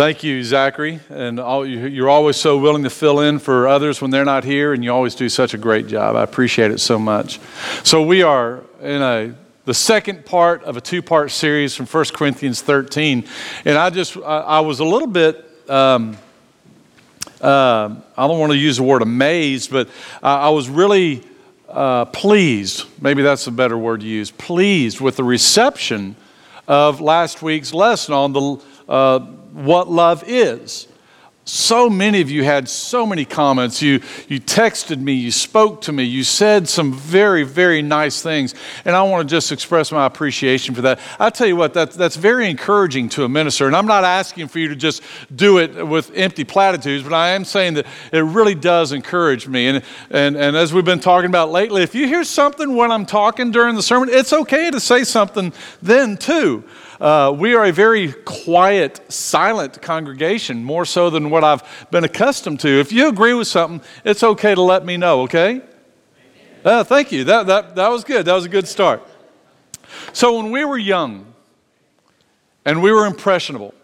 Thank you, Zachary. And you're always so willing to fill in for others when they're not here, and you always do such a great job. I appreciate it so much. So we are in the second part of a two-part series from 1 Corinthians 13. And I was a little bit, I don't want to use the word amazed, but I was really pleased, maybe that's a better word to use, pleased with the reception of last week's lesson on the what love is. So many of you had so many comments. You texted me, you spoke to me, you said some very, very nice things, and I want to just express my appreciation for that. I tell you what, that's very encouraging to a minister, and I'm not asking for you to just do it with empty platitudes, but I am saying that it really does encourage me. And as we've been talking about lately, if you hear something when I'm talking during the sermon, it's okay to say something then too. We are a very quiet, silent congregation, more so than what I've been accustomed to. If you agree with something, it's okay to let me know, okay? Thank you. That was good. That was a good start. So when we were young and we were impressionable,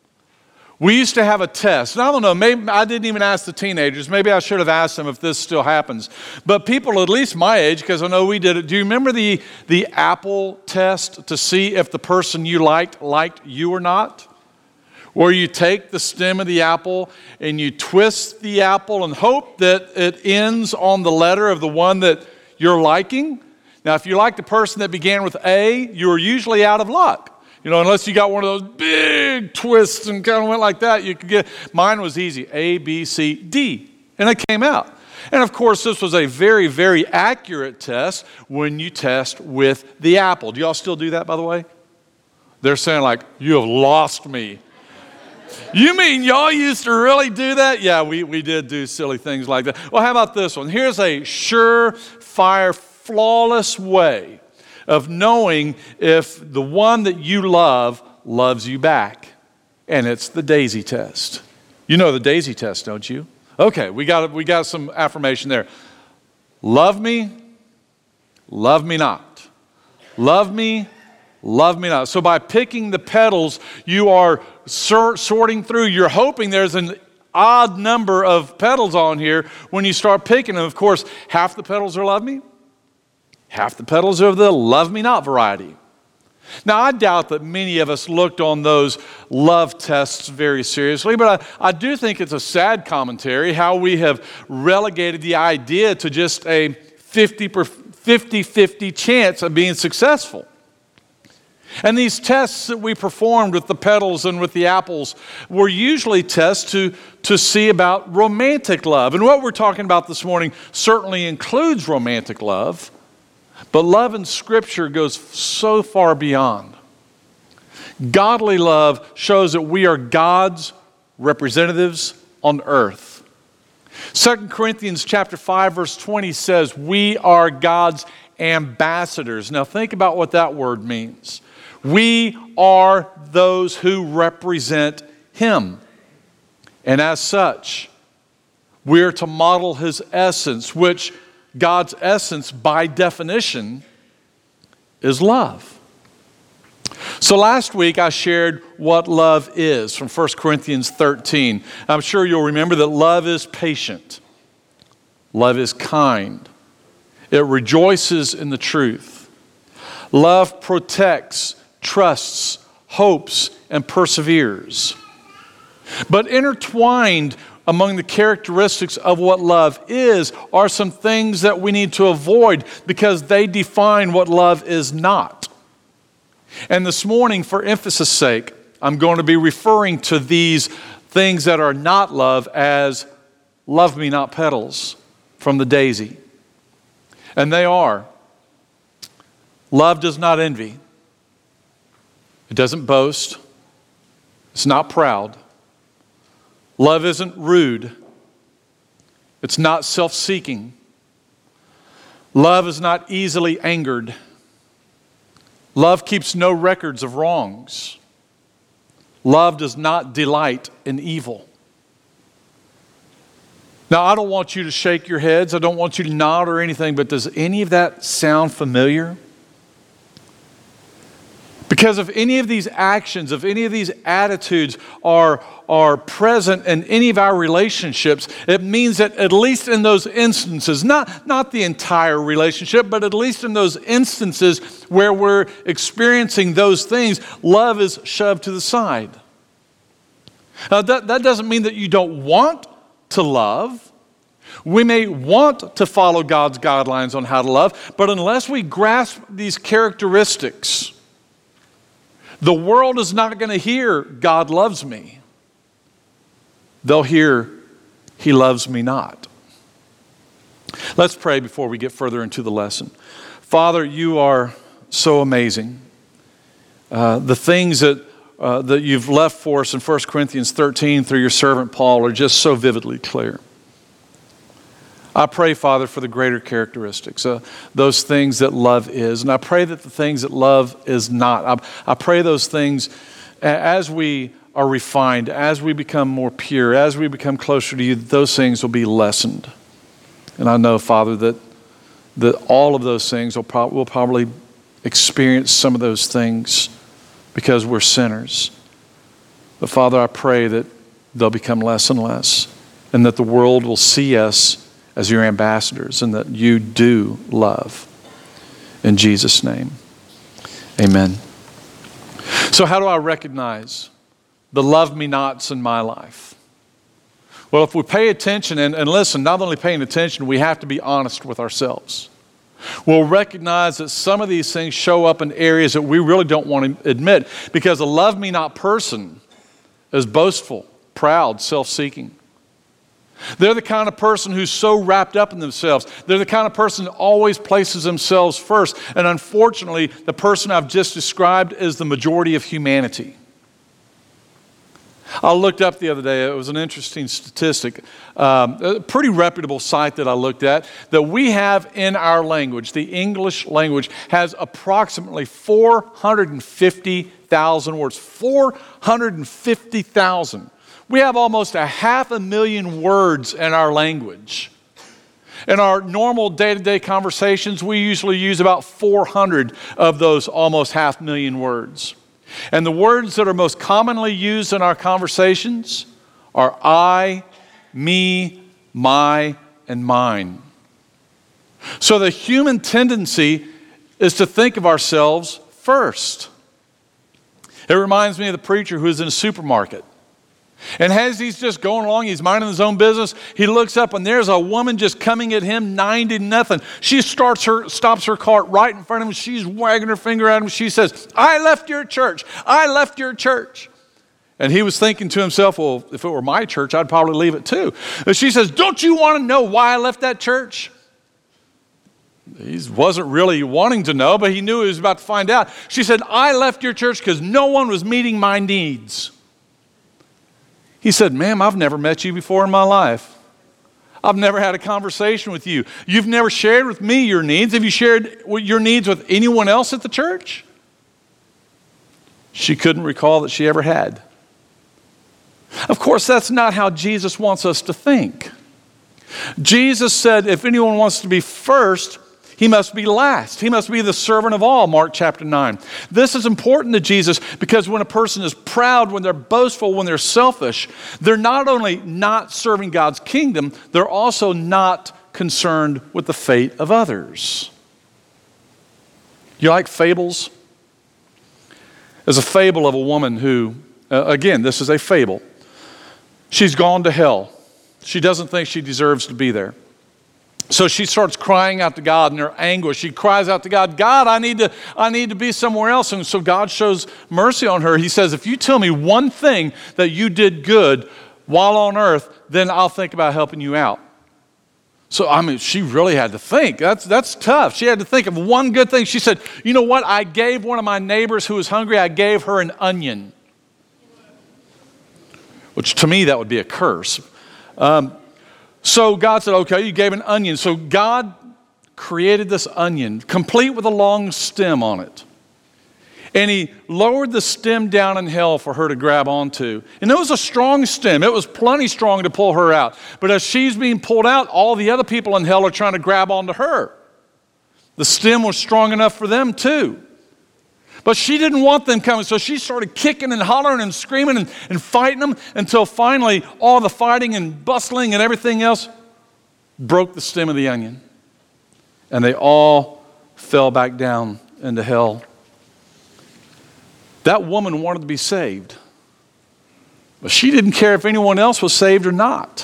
we used to have a test. And I don't know, maybe I didn't even ask the teenagers. Maybe I should have asked them if this still happens. But people at least my age, because I know we did it. Do you remember the apple test to see if the person you liked you or not? Where you take the stem of the apple and you twist the apple and hope that it ends on the letter of the one that you're liking. Now, if you like the person that began with A, you're usually out of luck. You know, unless you got one of those big twists and kind of went like that, you could get, mine was easy, A, B, C, D, and it came out. And of course, this was a very, very accurate test when you test with the apple. Do y'all still do that, by the way? They're saying like, you have lost me. You mean y'all used to really do that? Yeah, we did do silly things like that. Well, how about this one? Here's a surefire, flawless way of knowing if the one that you love loves you back. And it's the daisy test. You know the daisy test, don't you? Okay, we got some affirmation there. Love me not. Love me not. So by picking the petals, you are sorting through. You're hoping there's an odd number of petals on here when you start picking them. Of course, half the petals are love me. Half the petals are the love me not variety. Now, I doubt that many of us looked on those love tests very seriously, but I do think it's a sad commentary how we have relegated the idea to just a 50-50 chance of being successful. And these tests that we performed with the petals and with the apples were usually tests to see about romantic love. And what we're talking about this morning certainly includes romantic love. But love in Scripture goes so far beyond. Godly love shows that we are God's representatives on earth. 2 Corinthians chapter 5, verse 20 says, we are God's ambassadors. Now think about what that word means. We are those who represent Him. And as such, we are to model His essence, which God's essence, by definition, is love. So last week I shared what love is from 1 Corinthians 13. I'm sure you'll remember that love is patient. Love is kind. It rejoices in the truth. Love protects, trusts, hopes, and perseveres. But intertwined among the characteristics of what love is are some things that we need to avoid because they define what love is not. And this morning, for emphasis' sake, I'm going to be referring to these things that are not love as love me not petals from the daisy. And they are, love does not envy. It doesn't boast. It's not proud. Love isn't rude. It's not self-seeking. Love is not easily angered. Love keeps no records of wrongs. Love does not delight in evil. Now, I don't want you to shake your heads. I don't want you to nod or anything, but does any of that sound familiar? Because if any of these actions, if any of these attitudes are present in any of our relationships, it means that at least in those instances, not the entire relationship, but at least in those instances where we're experiencing those things, love is shoved to the side. Now, that doesn't mean that you don't want to love. We may want to follow God's guidelines on how to love, but unless we grasp these characteristics, the world is not going to hear, God loves me. They'll hear, He loves me not. Let's pray before we get further into the lesson. Father, you are so amazing. The things that you've left for us in 1 Corinthians 13 through your servant Paul are just so vividly clear. I pray, Father, for the greater characteristics, those things that love is. And I pray that the things that love is not. I pray those things as we are refined, as we become more pure, as we become closer to you, those things will be lessened. And I know, Father, that all of those things will probably experience some of those things because we're sinners. But Father, I pray that they'll become less and less, and that the world will see us as your ambassadors, and that you do love. In Jesus' name, amen. So how do I recognize the love me nots in my life? Well, if we pay attention, and listen, not only paying attention, we have to be honest with ourselves. We'll recognize that some of these things show up in areas that we really don't want to admit, because a love me not person is boastful, proud, self-seeking. They're the kind of person who's so wrapped up in themselves. They're the kind of person that always places themselves first. And unfortunately, the person I've just described is the majority of humanity. I looked up the other day, it was an interesting statistic, a pretty reputable site that I looked at, that we have in our language, the English language, has approximately 450,000 words. 450,000. We have almost 500,000 words in our language. In our normal day-to-day conversations, we usually use about 400 of those almost 500,000 words. And the words that are most commonly used in our conversations are I, me, my, and mine. So the human tendency is to think of ourselves first. It reminds me of the preacher who is in a supermarket. And as he's just going along, he's minding his own business, he looks up and there's a woman just coming at him, 90-0. She stops her cart right in front of him. She's wagging her finger at him. She says, I left your church. I left your church. And he was thinking to himself, well, if it were my church, I'd probably leave it too. And she says, don't you want to know why I left that church? He wasn't really wanting to know, but he knew he was about to find out. She said, I left your church because no one was meeting my needs. He said, ma'am, I've never met you before in my life. I've never had a conversation with you. You've never shared with me your needs. Have you shared your needs with anyone else at the church? She couldn't recall that she ever had. Of course, that's not how Jesus wants us to think. Jesus said, if anyone wants to be first, he must be last. He must be the servant of all, Mark chapter 9. This is important to Jesus because when a person is proud, when they're boastful, when they're selfish, they're not only not serving God's kingdom, they're also not concerned with the fate of others. You like fables? There's a fable of a woman who, again, this is a fable. She's gone to hell. She doesn't think she deserves to be there. So she starts crying out to God in her anguish. She cries out to God, God, I need to be somewhere else. And so God shows mercy on her. He says, if you tell me one thing that you did good while on earth, then I'll think about helping you out. So, she really had to think. That's tough. She had to think of one good thing. She said, you know what? I gave one of my neighbors who was hungry, I gave her an onion. Which to me, that would be a curse. So God said, okay, you gave an onion. So God created this onion, complete with a long stem on it. And he lowered the stem down in hell for her to grab onto. And it was a strong stem. It was plenty strong to pull her out. But as she's being pulled out, all the other people in hell are trying to grab onto her. The stem was strong enough for them too. But she didn't want them coming, so she started kicking and hollering and screaming and fighting them until finally all the fighting and bustling and everything else broke the stem of the onion. And they all fell back down into hell. That woman wanted to be saved, but she didn't care if anyone else was saved or not.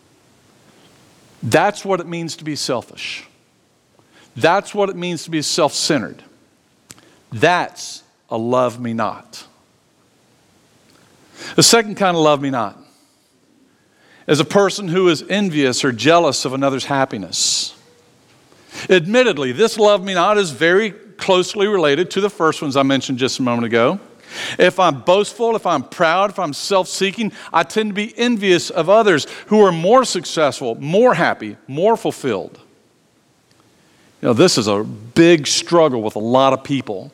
That's what it means to be selfish. That's what it means to be self-centered. That's a love me not. The second kind of love me not is a person who is envious or jealous of another's happiness. Admittedly, this love me not is very closely related to the first ones I mentioned just a moment ago. If I'm boastful, if I'm proud, if I'm self-seeking, I tend to be envious of others who are more successful, more happy, more fulfilled. You know, this is a big struggle with a lot of people.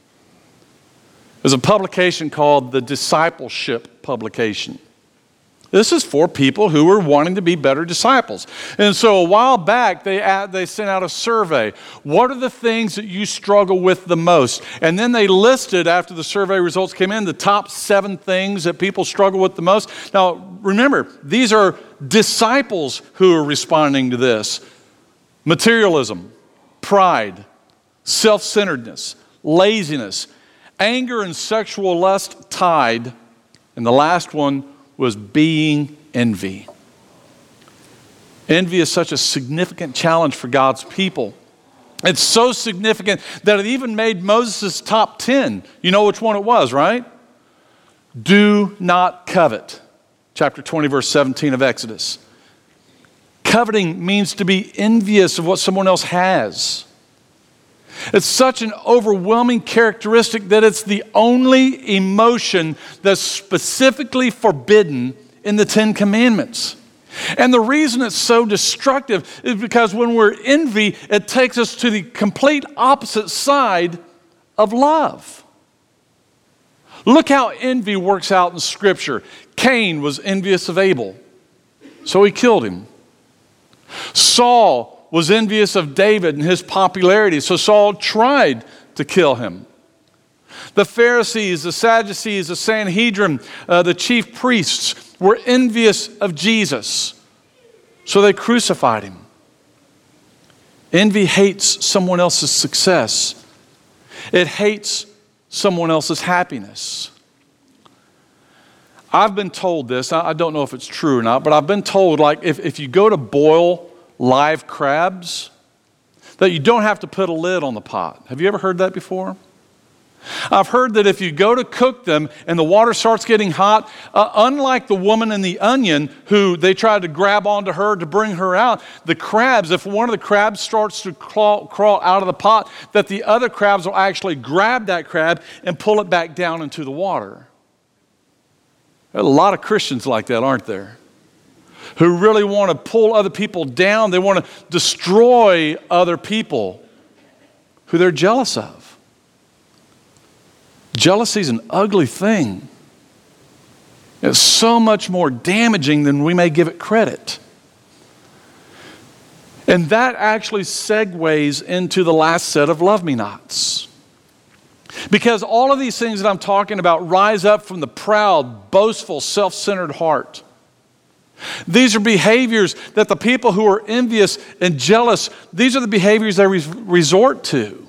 There's a publication called the Discipleship Publication. This is for people who are wanting to be better disciples. And so a while back, they sent out a survey. What are the things that you struggle with the most? And then they listed, after the survey results came in, the top 7 things that people struggle with the most. Now, remember, these are disciples who are responding to this. Materialism, pride, self-centeredness, laziness, anger and sexual lust tied, and the last one was being envy. Envy is such a significant challenge for God's people. It's so significant that it even made Moses' top 10. You know which one it was, right? Do not covet. Chapter 20, verse 17 of Exodus. Coveting means to be envious of what someone else has. It's such an overwhelming characteristic that it's the only emotion that's specifically forbidden in the 10 Commandments. And the reason it's so destructive is because when we're envy, it takes us to the complete opposite side of love. Look how envy works out in Scripture. Cain was envious of Abel, so he killed him. Saul was envious of David and his popularity, so Saul tried to kill him. The Pharisees, the Sadducees, the Sanhedrin, the chief priests were envious of Jesus, so they crucified him. Envy hates someone else's success. It hates someone else's happiness. I've been told this, I don't know if it's true or not, but I've been told, like, if you go to boil live crabs, that you don't have to put a lid on the pot. Have you ever heard that before? I've heard that if you go to cook them and the water starts getting hot, unlike the woman in the onion who they tried to grab onto her to bring her out, the crabs, if one of the crabs starts to crawl out of the pot, that the other crabs will actually grab that crab and pull it back down into the water. There are a lot of Christians like that, aren't there? Who really want to pull other people down. They want to destroy other people who they're jealous of. Jealousy is an ugly thing. It's so much more damaging than we may give it credit. And that actually segues into the last set of love me nots. Because all of these things that I'm talking about rise up from the proud, boastful, self-centered heart. These are behaviors that the people who are envious and jealous, these are the behaviors they resort to.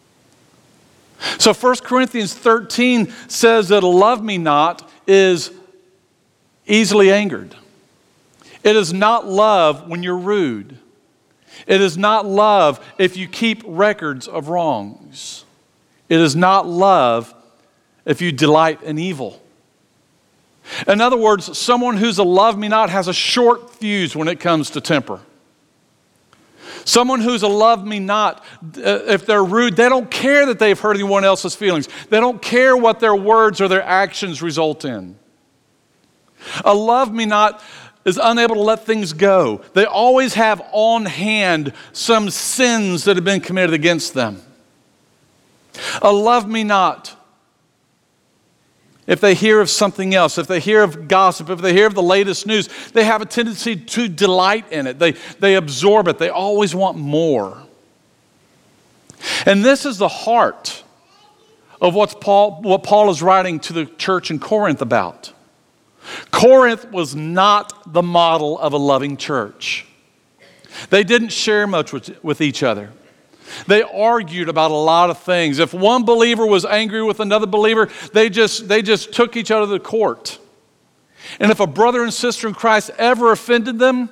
So 1 Corinthians 13 says that a love me not is easily angered. It is not love when you're rude. It is not love if you keep records of wrongs. It is not love if you delight in evil. In other words, someone who's a love me not has a short fuse when it comes to temper. Someone who's a love me not, if they're rude, they don't care that they've hurt anyone else's feelings. They don't care what their words or their actions result in. A love me not is unable to let things go. They always have on hand some sins that have been committed against them. A love me not, if they hear of something else, if they hear of gossip, if they hear of the latest news, they have a tendency to delight in it. They absorb it. They always want more. And this is the heart of what Paul is writing to the church in Corinth about. Corinth was not the model of a loving church. They didn't share much with each other. They argued about a lot of things. If one believer was angry with another believer, they just took each other to court. And if a brother and sister in Christ ever offended them,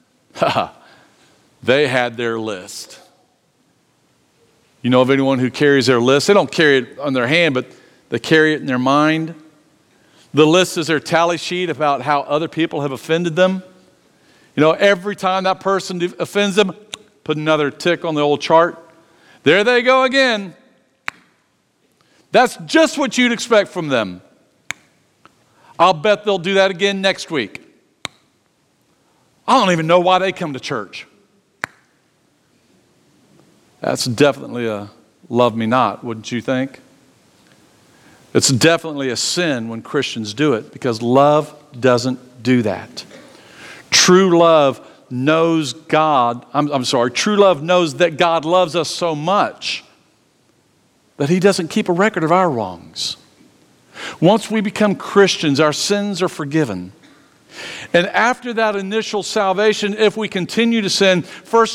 they had their list. You know of anyone who carries their list? They don't carry it on their hand, but they carry it in their mind. The list is their tally sheet about how other people have offended them. You know, every time that person offends them, put another tick on the old chart. There they go again. That's just what you'd expect from them. I'll bet they'll do that again next week. I don't even know why they come to church. That's definitely a love me not, wouldn't you think? It's definitely a sin when Christians do it, because love doesn't do that. True love knows true love knows that God loves us so much that He doesn't keep a record of our wrongs. Once we become Christians, our sins are forgiven. And after that initial salvation, if we continue to sin, 1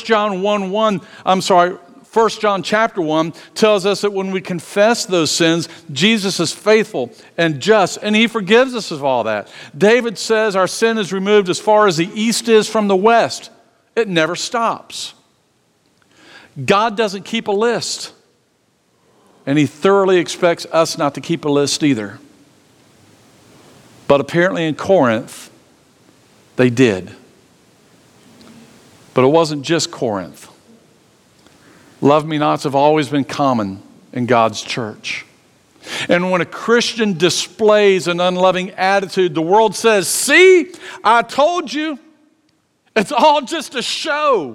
John chapter 1 tells us that when we confess those sins, Jesus is faithful and just, and He forgives us of all that. David says our sin is removed as far as the east is from the west. It never stops. God doesn't keep a list, and He thoroughly expects us not to keep a list either. But apparently in Corinth, they did. But it wasn't just Corinth. Love me nots have always been common in God's church. And when a Christian displays an unloving attitude, the world says, "See, I told you, it's all just a show."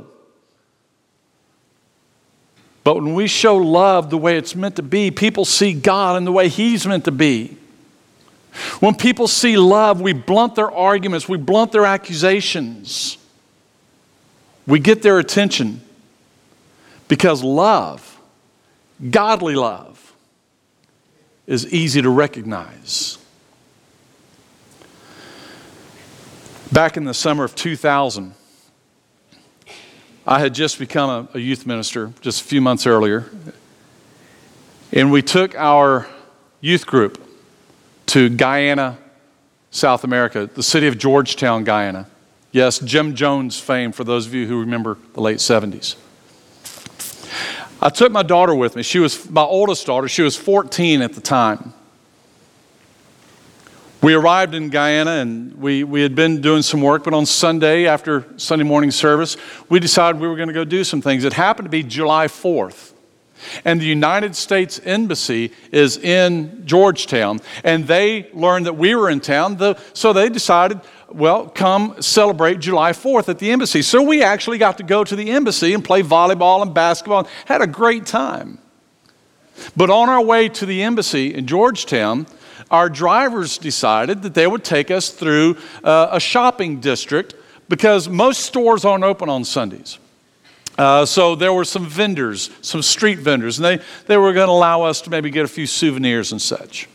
But when we show love the way it's meant to be, people see God in the way He's meant to be. When people see love, we blunt their arguments, we blunt their accusations. We get their attention. Because love, godly love, is easy to recognize. Back in the summer of 2000, I had just become a youth minister just a few months earlier. And we took our youth group to Guyana, South America, the city of Georgetown, Guyana. Yes, Jim Jones fame, for those of you who remember the late 70s. I took my daughter with me. She was my oldest daughter. She was 14 at the time. We arrived in Guyana, and we had been doing some work, but on Sunday, after Sunday morning service, we decided we were going to go do some things. It happened to be July 4th, and the United States Embassy is in Georgetown, and they learned that we were in town, so they decided, well, come celebrate July 4th at the embassy. So we actually got to go to the embassy and play volleyball and basketball and had a great time. But on our way to the embassy in Georgetown, our drivers decided that they would take us through a shopping district because most stores aren't open on Sundays. So there were some vendors, some street vendors, and they were going to allow us to maybe get a few souvenirs and such.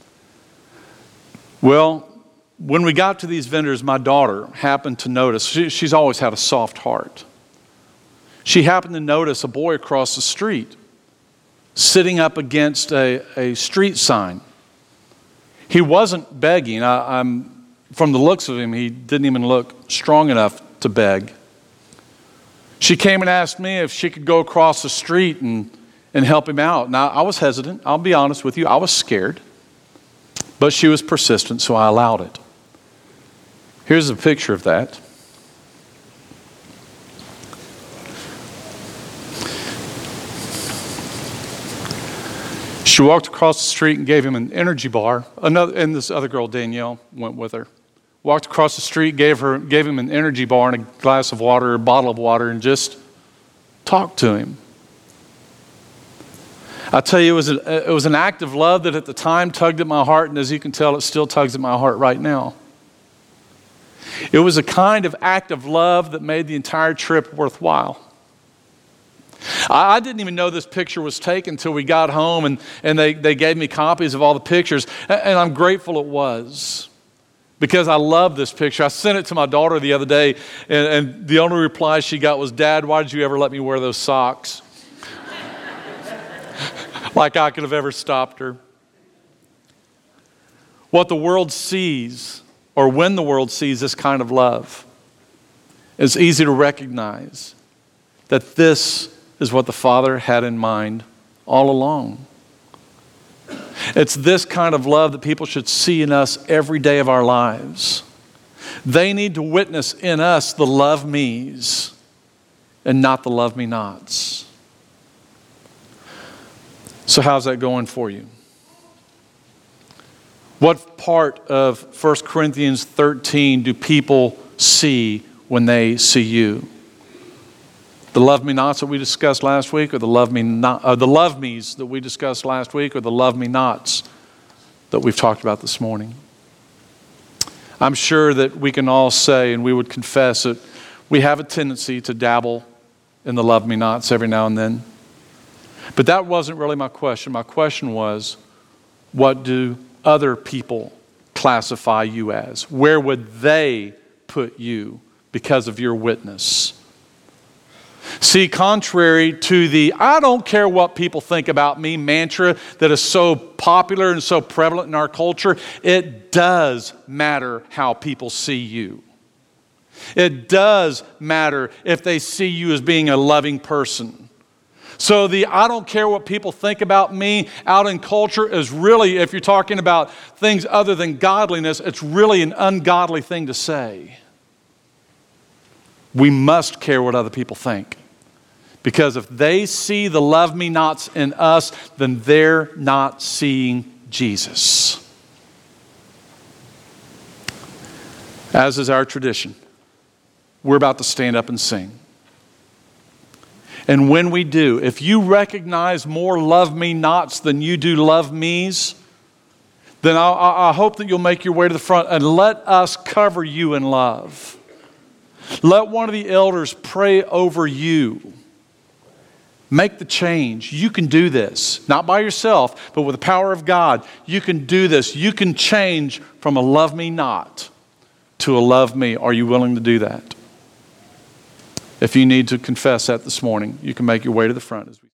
Well, when we got to these vendors, my daughter happened to notice, she's always had a soft heart. She happened to notice a boy across the street sitting up against a street sign. He wasn't begging. From the looks of him, he didn't even look strong enough to beg. She came and asked me if she could go across the street and help him out. Now, I was hesitant. I'll be honest with you. I was scared. But she was persistent, so I allowed it. Here's a picture of that. She walked across the street and gave him an energy bar. And this other girl, Danielle, went with her. Walked across the street, gave him an energy bar and a glass of water, a bottle of water, and just talked to him. I tell you, it was an act of love that at the time tugged at my heart, and as you can tell, it still tugs at my heart right now. It was a kind of act of love that made the entire trip worthwhile. I didn't even know this picture was taken until we got home, and they gave me copies of all the pictures, and I'm grateful it was, because I love this picture. I sent it to my daughter the other day, and the only reply she got was, "Dad, why did you ever let me wear those socks?" Like I could have ever stopped her. What the world sees, or when the world sees this kind of love, it's easy to recognize that this is what the Father had in mind all along. It's this kind of love that people should see in us every day of our lives. They need to witness in us the love me's and not the love me nots. So how's that going for you? What part of 1 Corinthians 13 do people see when they see you? The love me nots that we discussed last week, or the love me's that we discussed last week, or the love me nots that we've talked about this morning? I'm sure that we can all say, and we would confess, that we have a tendency to dabble in the love me nots every now and then. But that wasn't really my question. My question was, what do other people classify you as? Where would they put you because of your witness? See, contrary to the "I don't care what people think about me" mantra that is so popular and so prevalent in our culture, it does matter how people see you. It does matter if they see you as being a loving person. So the "I don't care what people think about me" out in culture is really, if you're talking about things other than godliness, it's really an ungodly thing to say. We must care what other people think. Because if they see the love me nots in us, then they're not seeing Jesus. As is our tradition, we're about to stand up and sing. And when we do, if you recognize more love me nots than you do love me's, then I hope that you'll make your way to the front and let us cover you in love. Let one of the elders pray over you. Make the change. You can do this. Not by yourself, but with the power of God. You can do this. You can change from a love me not to a love me. Are you willing to do that? If you need to confess that this morning, you can make your way to the front.